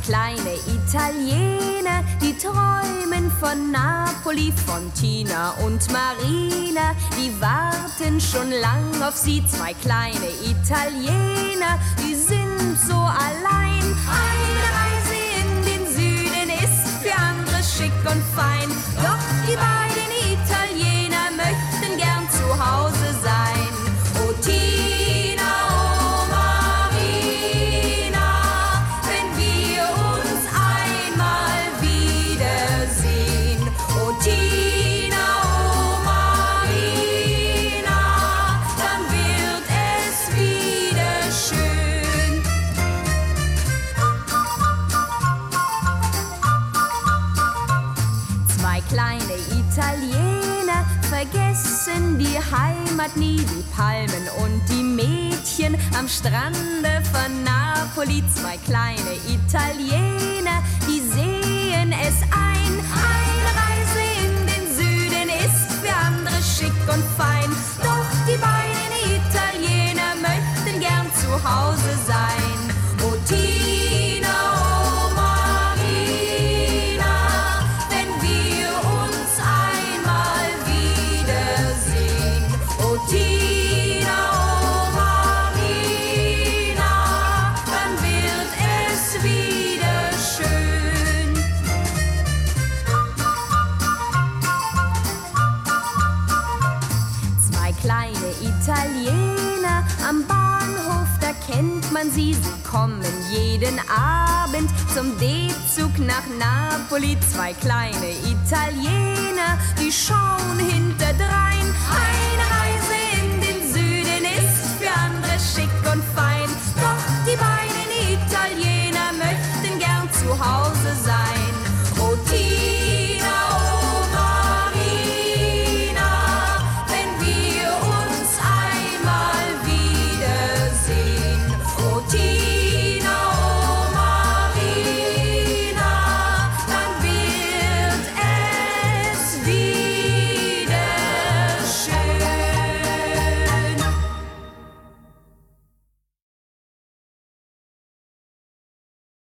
kleine Italiener, die träumen von Napoli, von Tina und Marina. Die warten schon lang auf sie, zwei kleine Italiener, die sind so allein. Eine Reise in den Süden ist für andere schick und fein, doch die beiden Italiener möchten gern zu Hause sein. Oh Tina, oh Marina, wenn wir uns einmal wiedersehen. Oh Tina, oh Marina, dann wird es wieder schön. Zwei kleine Italiener vergessen die Heimat nie, die Palmen und die Mädchen am Strande von Napoli. Zwei kleine Italiener, die sehen es ein. Eine Reise in den Süden ist für andere schick und fein, doch die beiden Italiener möchten gern zu Hause sein. Oh Tina, oh Marina, wenn wir uns einmal wiedersehen. Oh Tina, oh Marina, dann wird es wieder schön. Zwei kleine Italiener am Bahnhof, da kennt man sie, sie kommen jeden Abend zum D-Zug nach Napoli. Zwei kleine Italiener, die schauen hinterdrein.